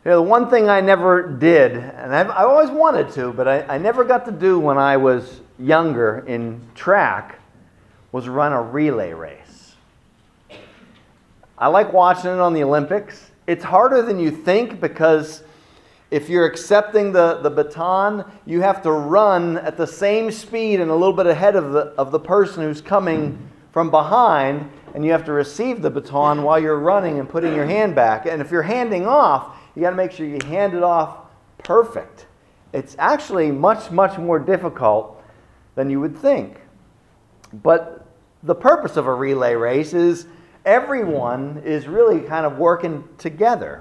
The one thing I never did, and I always wanted to, but I never got to do when I was younger in track, was run a relay race. I like watching it on the Olympics. It's harder than you think because if you're accepting the baton, you have to run at the same speed and a little bit ahead of the person who's coming from behind, and you have to receive the baton while you're running and putting your hand back. And if you're handing off, you got to make sure you hand it off perfect. It's actually much, much more difficult than you would think. But the purpose of a relay race is everyone is really kind of working together.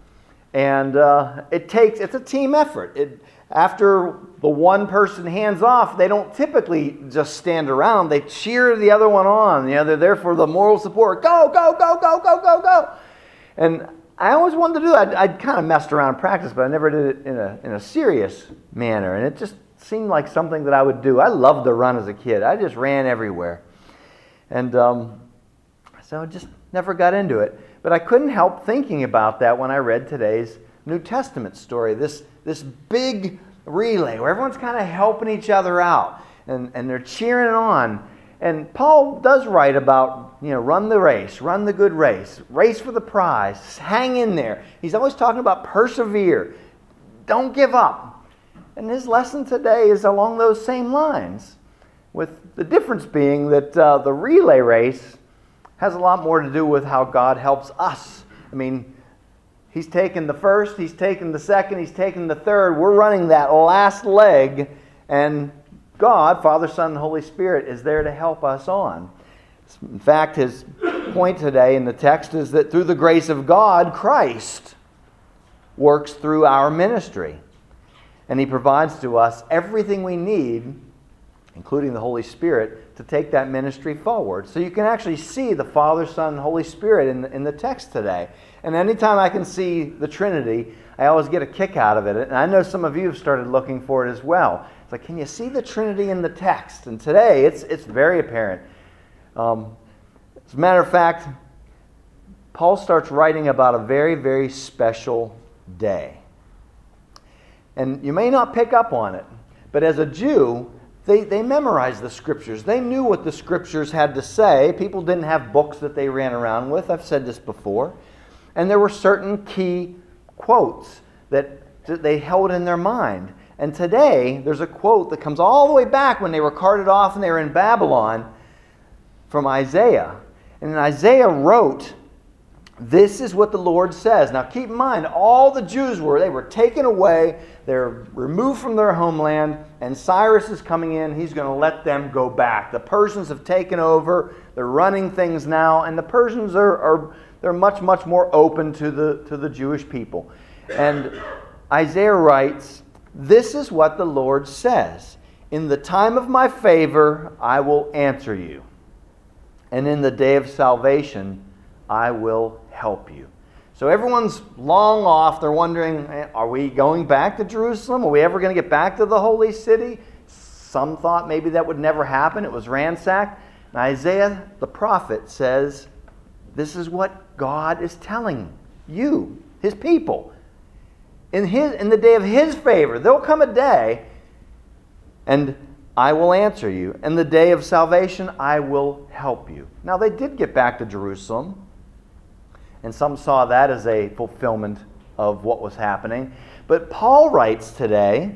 And it's a team effort. After the one person hands off, they don't typically just stand around. They cheer the other one on. They're there for the moral support. Go, go, go, go, go, go, go. And I always wanted to do that. I'd kind of messed around in practice, but I never did it in a serious manner. And it just seemed like something that I would do. I loved to run as a kid. I just ran everywhere. And so I just never got into it. But I couldn't help thinking about that when I read today's New Testament story. This big relay where everyone's kind of helping each other out. And they're cheering on. And Paul does write about, run the race, run the good race, race for the prize, hang in there. He's always talking about persevere, don't give up. And his lesson today is along those same lines, with the difference being that the relay race has a lot more to do with how God helps us. I mean, he's taken the first, he's taken the second, he's taken the third. We're running that last leg, and God, Father, Son, and Holy Spirit, is there to help us on. In fact, his point today in the text is that through the grace of God, Christ works through our ministry. And he provides to us everything we need, including the Holy Spirit, to take that ministry forward. So you can actually see the Father, Son, and Holy Spirit in the text today. And anytime I can see the Trinity, I always get a kick out of it. And I know some of you have started looking for it as well. It's like, can you see the Trinity in the text? And today, it's very apparent. As a matter of fact, Paul starts writing about a very, very special day. And you may not pick up on it, but as a Jew, they memorized the Scriptures. They knew what the Scriptures had to say. People didn't have books that they ran around with. I've said this before. And there were certain key quotes that they held in their mind. And today, there's a quote that comes all the way back when they were carted off and they were in Babylon from Isaiah. And Isaiah wrote, "This is what the Lord says." Now keep in mind, all the Jews they were taken away, they're removed from their homeland, and Cyrus is coming in, he's going to let them go back. The Persians have taken over, they're running things now, and the Persians they're much, much more open to the Jewish people. And Isaiah writes, "This is what the Lord says. In the time of my favor, I will answer you. And in the day of salvation, I will help you." So everyone's long off. They're wondering, are we going back to Jerusalem? Are we ever going to get back to the holy city? Some thought maybe that would never happen. It was ransacked. And Isaiah, the prophet, says, this is what God is telling you, his people. In the day of his favor, there'll come a day, and I will answer you. In the day of salvation, I will help you. Now, they did get back to Jerusalem, and some saw that as a fulfillment of what was happening. But Paul writes today,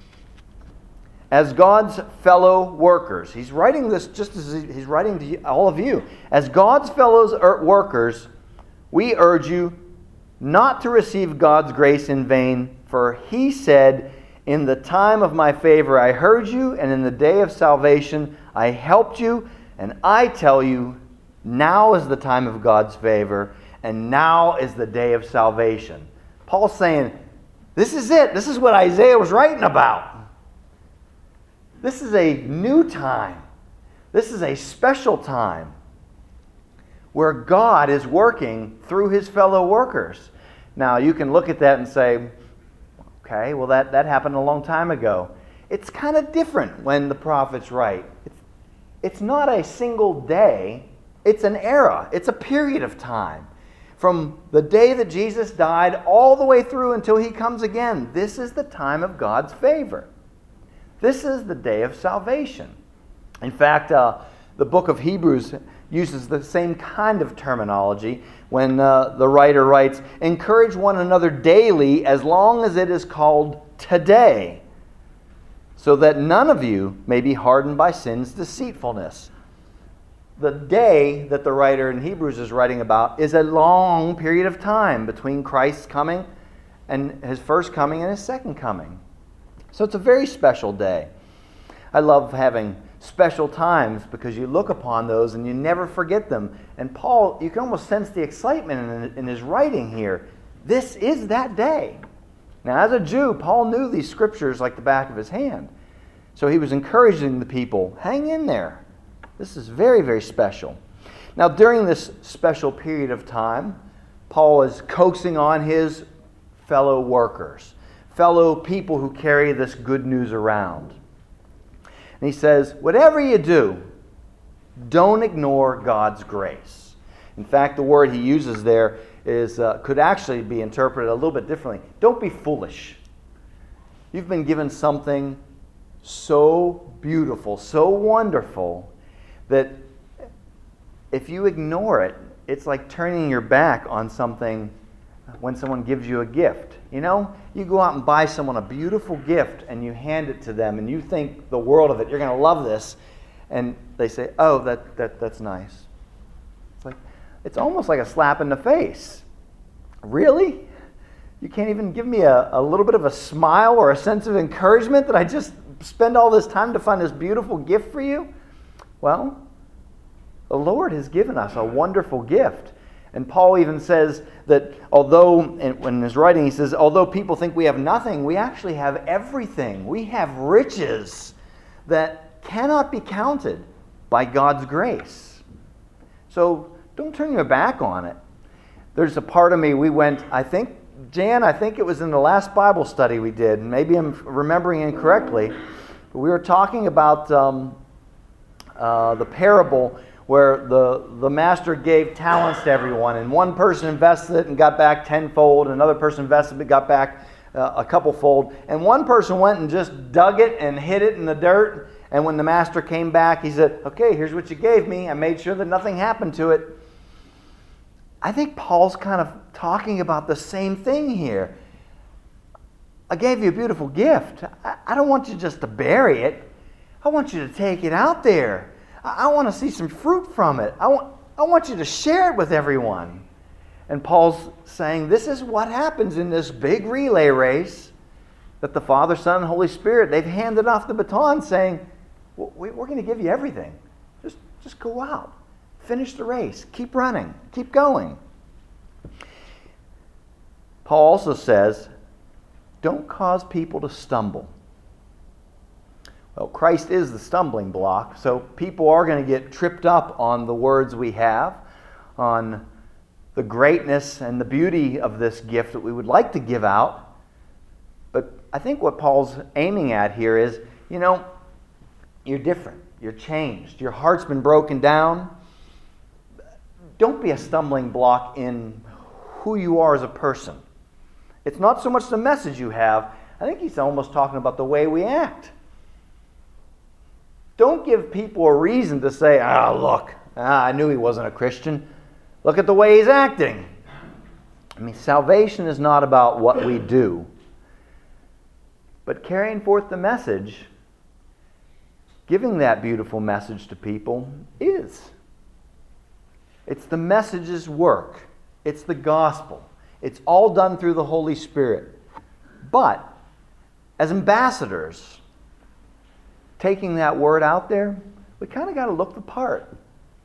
as God's fellow workers. He's writing this just as he's writing to all of you. As God's fellow workers, we urge you not to receive God's grace in vain, for he said, "In the time of my favor I heard you, and in the day of salvation I helped you." And I tell you, now is the time of God's favor, and now is the day of salvation. Paul's saying, this is it. This is what Isaiah was writing about. This is a new time. This is a special time where God is working through his fellow workers. Now, you can look at that and say, okay, well, that happened a long time ago. It's kind of different when the prophets write. It's not a single day. It's an era. It's a period of time. from the day that Jesus died all the way through until he comes again. This is the time of God's favor. This is the day of salvation. In fact, the book of Hebrews uses the same kind of terminology when the writer writes, "Encourage one another daily as long as it is called today, so that none of you may be hardened by sin's deceitfulness." The day that the writer in Hebrews is writing about is a long period of time between Christ's coming and his first coming and his second coming. So it's a very special day. I love having special times because you look upon those and you never forget them. And Paul, you can almost sense the excitement in his writing here. This is that day. Now, as a Jew, Paul knew these scriptures like the back of his hand. So he was encouraging the people, hang in there. This is very, very special. Now, during this special period of time, Paul is coaxing on his fellow workers, fellow people who carry this good news around. And he says, whatever you do, don't ignore God's grace. In fact, the word he uses there could actually be interpreted a little bit differently. Don't be foolish. You've been given something so beautiful, so wonderful, that if you ignore it, it's like turning your back on something when someone gives you a gift. You know, you go out and buy someone a beautiful gift and you hand it to them and you think the world of it, you're going to love this, and they say, oh, that's nice. It's almost like a slap in the face. Really? You can't even give me a little bit of a smile or a sense of encouragement that I just spend all this time to find this beautiful gift for you? Well, the Lord has given us a wonderful gift. And Paul even says that although, in his writing, he says, although people think we have nothing, we actually have everything. We have riches that cannot be counted by God's grace. So don't turn your back on it. There's a part of me, we went, I think it was in the last Bible study we did, and maybe I'm remembering incorrectly, but we were talking about the parable where the master gave talents to everyone, and one person invested it and got back tenfold, another person invested it and got back a couple fold, and one person went and just dug it and hid it in the dirt, and when the master came back, he said, okay, here's what you gave me. I made sure that nothing happened to it. I think Paul's kind of talking about the same thing here. I gave you a beautiful gift. I don't want you just to bury it. I want you to take it out there. I want to see some fruit from it. I want you to share it with everyone. And Paul's saying this is what happens in this big relay race that the Father, Son, and Holy Spirit, they've handed off the baton saying, we're going to give you everything. Just go out. Finish the race. Keep running. Keep going. Paul also says, don't cause people to stumble. Well, Christ is the stumbling block, so people are going to get tripped up on the words we have, on the greatness and the beauty of this gift that we would like to give out. But I think what Paul's aiming at here is, you're different. You're changed. Your heart's been broken down. Don't be a stumbling block in who you are as a person. It's not so much the message you have. I think he's almost talking about the way we act. Don't give people a reason to say, look, I knew he wasn't a Christian. Look at the way he's acting. Salvation is not about what we do. But carrying forth the message, giving that beautiful message to people is. It's the message's work. It's the gospel. It's all done through the Holy Spirit. But as ambassadors, taking that word out there, we kind of got to look the part.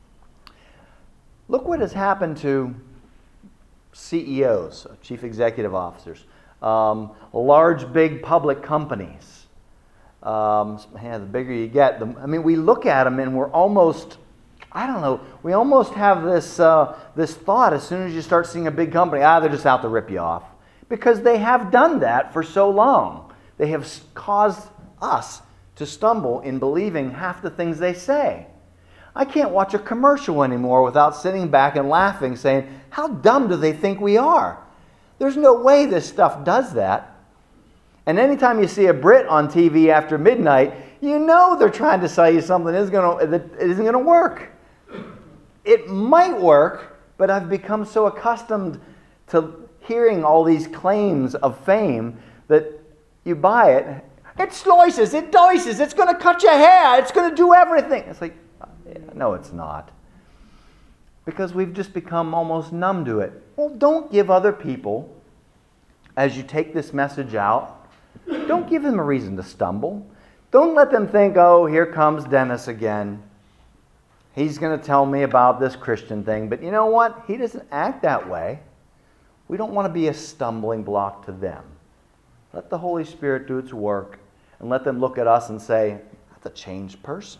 Look what has happened to CEOs, chief executive officers, large, big public companies. The bigger you get, we look at them and we're almost, we almost have this thought as soon as you start seeing a big company, they're just out to rip you off. Because they have done that for so long. They have caused us to stumble in believing half the things they say. I can't watch a commercial anymore without sitting back and laughing, saying, how dumb do they think we are? There's no way this stuff does that. And anytime you see a Brit on TV after midnight, you know they're trying to sell you something that isn't going to work. It might work, but I've become so accustomed to hearing all these claims of fame that you buy it. It slices, it dices, it's going to cut your hair, it's going to do everything. It's like, no, it's not. Because we've just become almost numb to it. Well, don't give other people, as you take this message out, don't give them a reason to stumble. Don't let them think, oh, here comes Dennis again. He's going to tell me about this Christian thing. But you know what? He doesn't act that way. We don't want to be a stumbling block to them. Let the Holy Spirit do its work and let them look at us and say, that's a changed person.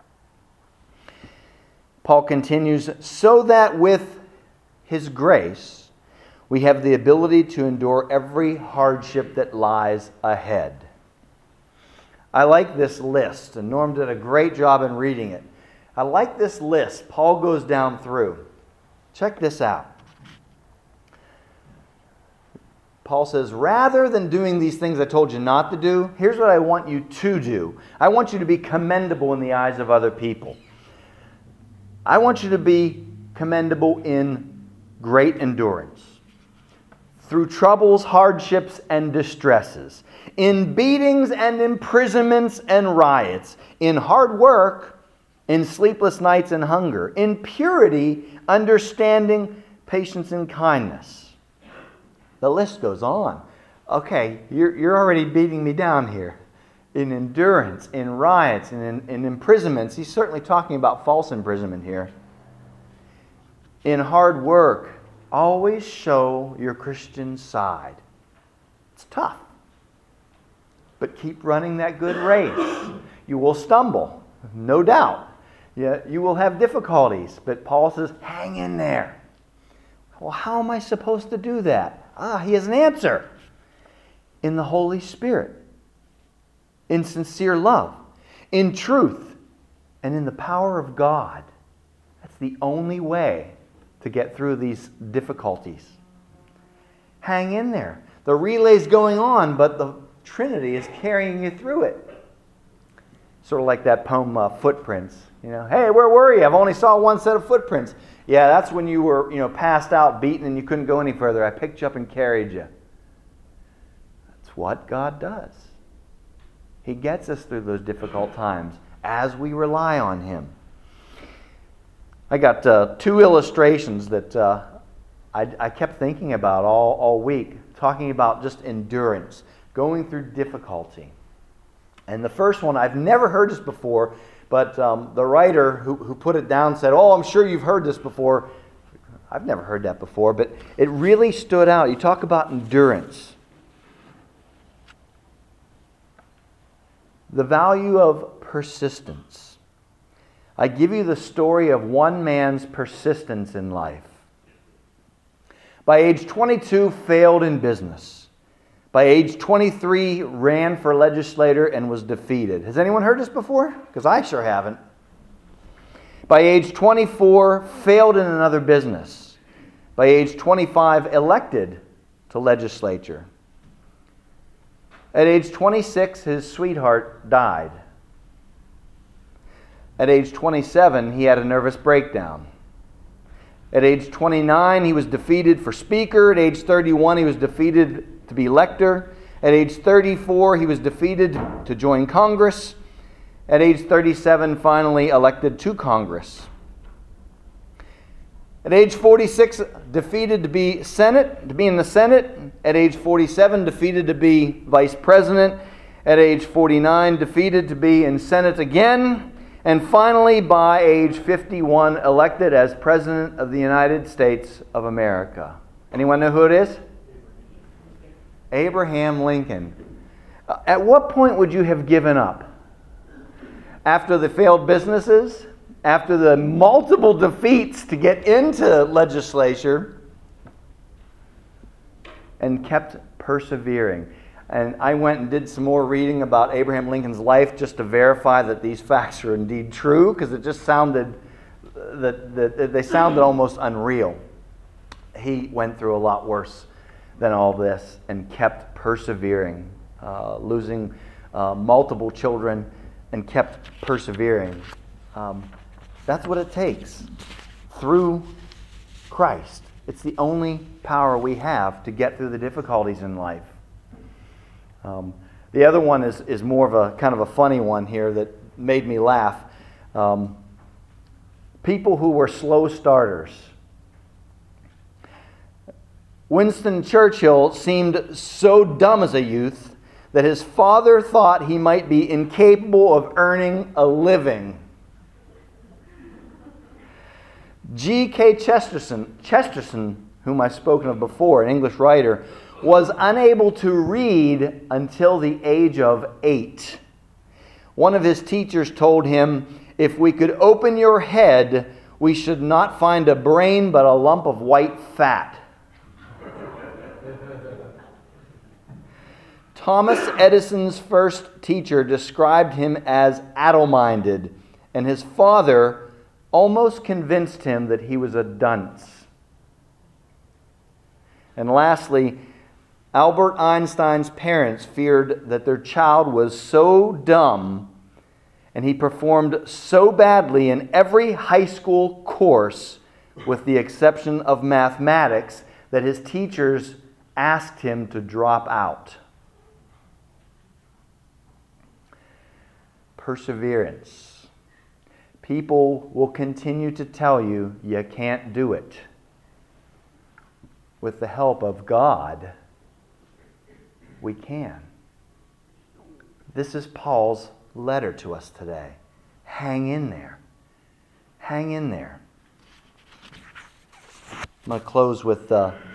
Paul continues, so that with His grace we have the ability to endure every hardship that lies ahead. I like this list, and Norm did a great job in reading it. I like this list Paul goes down through. Check this out. Paul says, rather than doing these things I told you not to do, here's what I want you to do. I want you to be commendable in the eyes of other people. I want you to be commendable in great endurance, through troubles, hardships, and distresses, in beatings and imprisonments and riots, in hard work, in sleepless nights and hunger, in purity, understanding, patience, and kindness. The list goes on. Okay, you're already beating me down here. In endurance, in riots, in imprisonments. He's certainly talking about false imprisonment here. In hard work, always show your Christian side. It's tough. But keep running that good race. You will stumble, no doubt. Yeah, you will have difficulties. But Paul says, hang in there. Well, how am I supposed to do that? He has an answer. In the Holy Spirit. In sincere love, in truth, and in the power of God. That's the only way to get through these difficulties. Hang in there. The relay's going on, but the Trinity is carrying you through it. Sort of like that poem, Footprints. You know, hey, where were you? I've only saw one set of footprints. Yeah, that's when you were, passed out, beaten, and you couldn't go any further. I picked you up and carried you. That's what God does. He gets us through those difficult times as we rely on Him. I got two illustrations that I kept thinking about all week, talking about just endurance, going through difficulty. And the first one, I've never heard this before, but the writer who put it down said, I'm sure you've heard this before. I've never heard that before, but it really stood out. You talk about endurance. The value of persistence. I give you the story of one man's persistence in life. By age 22, failed in business. By age 23, ran for legislator and was defeated. Has anyone heard this before? Because I sure haven't. By age 24, failed in another business. By age 25, elected to legislature. At age 26, his sweetheart died. At age 27, he had a nervous breakdown. At age 29, he was defeated for speaker. At age 31, he was defeated to be lector. At age 34, he was defeated to join Congress. At age 37, finally elected to Congress. At age 46, defeated to be in the Senate. At age 47, defeated to be vice president. At age 49, defeated to be in Senate again. And finally, by age 51, elected as President of the United States of America. Anyone know who it is? Abraham Lincoln. At what point would you have given up? After the failed businesses? After the multiple defeats to get into legislature? And kept persevering. And I went and did some more reading about Abraham Lincoln's life just to verify that these facts are indeed true, because it just sounded that they sounded almost unreal. He went through a lot worse than all this and kept persevering, losing multiple children and kept persevering. That's what it takes through Christ. It's the only power we have to get through the difficulties in life. The other one is more of a kind of a funny one here that made me laugh. People who were slow starters. Winston Churchill seemed so dumb as a youth that his father thought he might be incapable of earning a living. G.K. Chesterton, whom I've spoken of before, an English writer, was unable to read until the age of 8. One of his teachers told him, "If we could open your head, we should not find a brain but a lump of white fat." Thomas Edison's first teacher described him as addle-minded, and his father almost convinced him that he was a dunce. And lastly, Albert Einstein's parents feared that their child was so dumb and he performed so badly in every high school course, with the exception of mathematics, that his teachers asked him to drop out. Perseverance. People will continue to tell you you can't do it. With the help of God, we can. This is Paul's letter to us today. Hang in there. Hang in there. I'm going to close with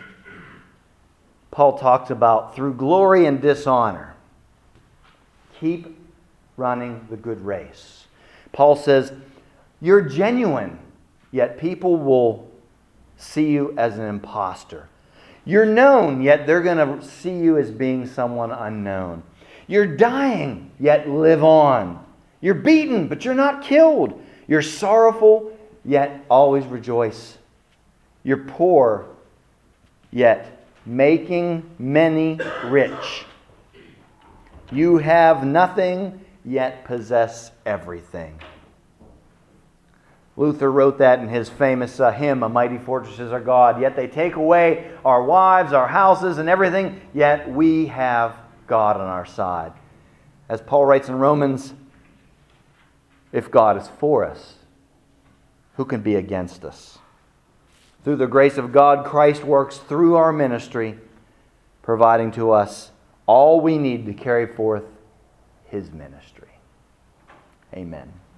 Paul talks about through glory and dishonor. Keep running the good race. Paul says, you're genuine, yet people will see you as an imposter. You're known, yet they're going to see you as being someone unknown. You're dying, yet live on. You're beaten, but you're not killed. You're sorrowful, yet always rejoice. You're poor, yet making many rich. You have nothing, yet possess everything. Luther wrote that in his famous hymn, "A Mighty Fortress is Our God." Yet they take away our wives, our houses, and everything, yet we have God on our side. As Paul writes in Romans, if God is for us, who can be against us? Through the grace of God, Christ works through our ministry, providing to us all we need to carry forth His ministry. Amen.